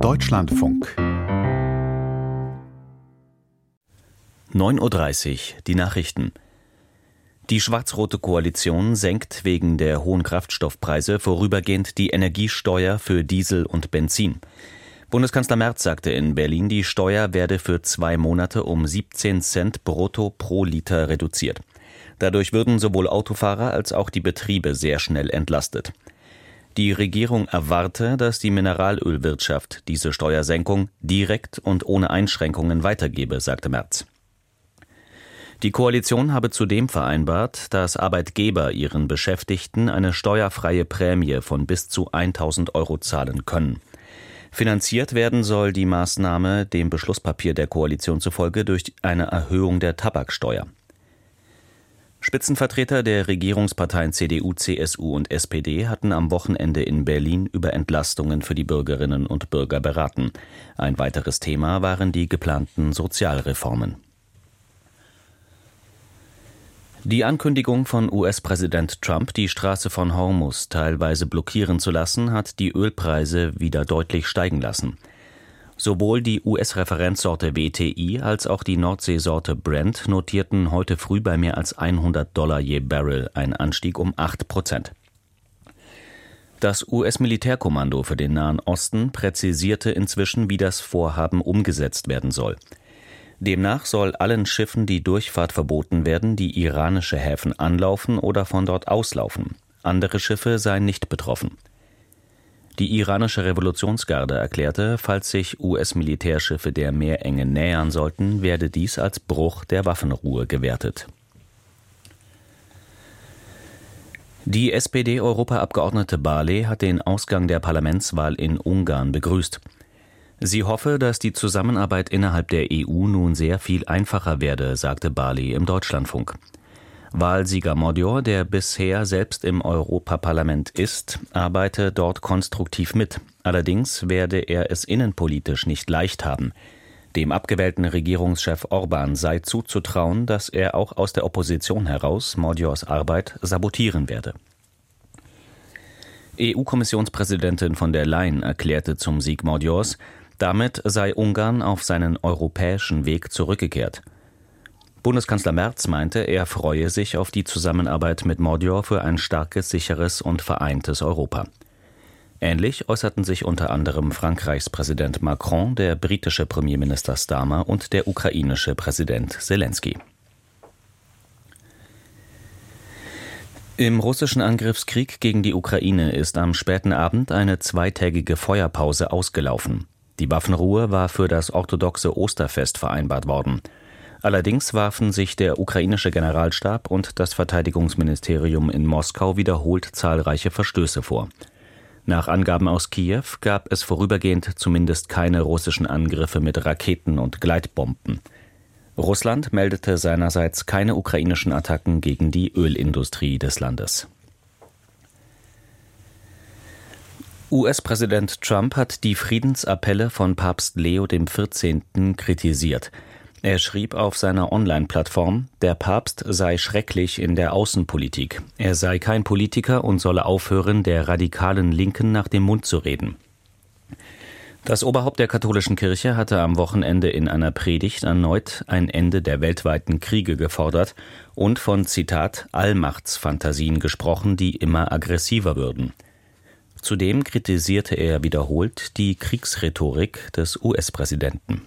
Deutschlandfunk 9:30 Uhr, die Nachrichten. Die schwarz-rote Koalition senkt wegen der hohen Kraftstoffpreise vorübergehend die Energiesteuer für Diesel und Benzin. Bundeskanzler Merz sagte in Berlin, die Steuer werde für 2 Monate um 17 Cent brutto pro Liter reduziert. Dadurch würden sowohl Autofahrer als auch die Betriebe sehr schnell entlastet. Die Regierung erwarte, dass die Mineralölwirtschaft diese Steuersenkung direkt und ohne Einschränkungen weitergebe, sagte Merz. Die Koalition habe zudem vereinbart, dass Arbeitgeber ihren Beschäftigten eine steuerfreie Prämie von bis zu 1.000 € zahlen können. Finanziert werden soll die Maßnahme dem Beschlusspapier der Koalition zufolge durch eine Erhöhung der Tabaksteuer. Spitzenvertreter der Regierungsparteien CDU, CSU und SPD hatten am Wochenende in Berlin über Entlastungen für die Bürgerinnen und Bürger beraten. Ein weiteres Thema waren die geplanten Sozialreformen. Die Ankündigung von US-Präsident Trump, die Straße von Hormuz teilweise blockieren zu lassen, hat die Ölpreise wieder deutlich steigen lassen. Sowohl die US-Referenzsorte WTI als auch die Nordseesorte Brent notierten heute früh bei mehr als $100 je Barrel, ein Anstieg um 8%. Das US-Militärkommando für den Nahen Osten präzisierte inzwischen, wie das Vorhaben umgesetzt werden soll. Demnach soll allen Schiffen die Durchfahrt verboten werden, die iranische Häfen anlaufen oder von dort auslaufen. Andere Schiffe seien nicht betroffen. Die iranische Revolutionsgarde erklärte, falls sich US-Militärschiffe der Meerenge nähern sollten, werde dies als Bruch der Waffenruhe gewertet. Die SPD-Europaabgeordnete Barley hat den Ausgang der Parlamentswahl in Ungarn begrüßt. Sie hoffe, dass die Zusammenarbeit innerhalb der EU nun sehr viel einfacher werde, sagte Barley im Deutschlandfunk. Wahlsieger Magyar, der bisher selbst im Europaparlament ist, arbeite dort konstruktiv mit. Allerdings werde er es innenpolitisch nicht leicht haben. Dem abgewählten Regierungschef Orbán sei zuzutrauen, dass er auch aus der Opposition heraus Magyars Arbeit sabotieren werde. EU-Kommissionspräsidentin von der Leyen erklärte zum Sieg Magyars, damit sei Ungarn auf seinen europäischen Weg zurückgekehrt. Bundeskanzler Merz meinte, er freue sich auf die Zusammenarbeit mit Magyar für ein starkes, sicheres und vereintes Europa. Ähnlich äußerten sich unter anderem Frankreichs Präsident Macron, der britische Premierminister Starmer und der ukrainische Präsident Selenskyj. Im russischen Angriffskrieg gegen die Ukraine ist am späten Abend eine 2-tägige Feuerpause ausgelaufen. Die Waffenruhe war für das orthodoxe Osterfest vereinbart worden. Allerdings warfen sich der ukrainische Generalstab und das Verteidigungsministerium in Moskau wiederholt zahlreiche Verstöße vor. Nach Angaben aus Kiew gab es vorübergehend zumindest keine russischen Angriffe mit Raketen und Gleitbomben. Russland meldete seinerseits keine ukrainischen Attacken gegen die Ölindustrie des Landes. US-Präsident Trump hat die Friedensappelle von Papst Leo XIV. Kritisiert. Er schrieb auf seiner Online-Plattform, der Papst sei schrecklich in der Außenpolitik. Er sei kein Politiker und solle aufhören, der radikalen Linken nach dem Mund zu reden. Das Oberhaupt der katholischen Kirche hatte am Wochenende in einer Predigt erneut ein Ende der weltweiten Kriege gefordert und von, Zitat, Allmachtsfantasien gesprochen, die immer aggressiver würden. Zudem kritisierte er wiederholt die Kriegsrhetorik des US-Präsidenten.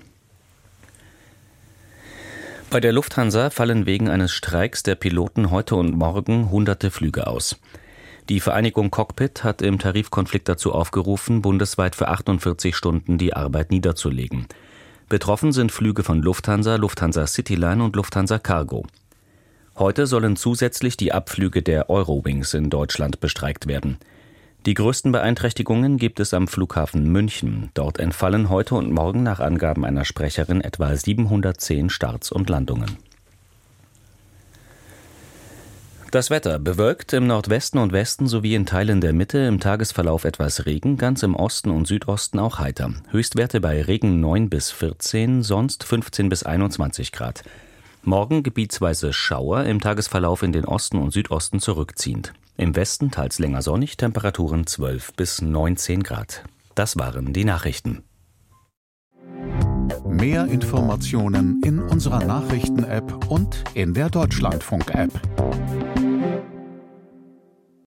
Bei der Lufthansa fallen wegen eines Streiks der Piloten heute und morgen hunderte Flüge aus. Die Vereinigung Cockpit hat im Tarifkonflikt dazu aufgerufen, bundesweit für 48 Stunden die Arbeit niederzulegen. Betroffen sind Flüge von Lufthansa, Lufthansa Cityline und Lufthansa Cargo. Heute sollen zusätzlich die Abflüge der Eurowings in Deutschland bestreikt werden. Die größten Beeinträchtigungen gibt es am Flughafen München. Dort entfallen heute und morgen nach Angaben einer Sprecherin etwa 710 Starts und Landungen. Das Wetter: bewölkt im Nordwesten und Westen sowie in Teilen der Mitte, im Tagesverlauf etwas Regen, ganz im Osten und Südosten auch heiter. Höchstwerte bei Regen 9 bis 14, sonst 15 bis 21 Grad. Morgen gebietsweise Schauer, im Tagesverlauf in den Osten und Südosten zurückziehend. Im Westen teils länger sonnig, Temperaturen 12 bis 19 Grad. Das waren die Nachrichten. Mehr Informationen in unserer Nachrichten-App und in der Deutschlandfunk-App.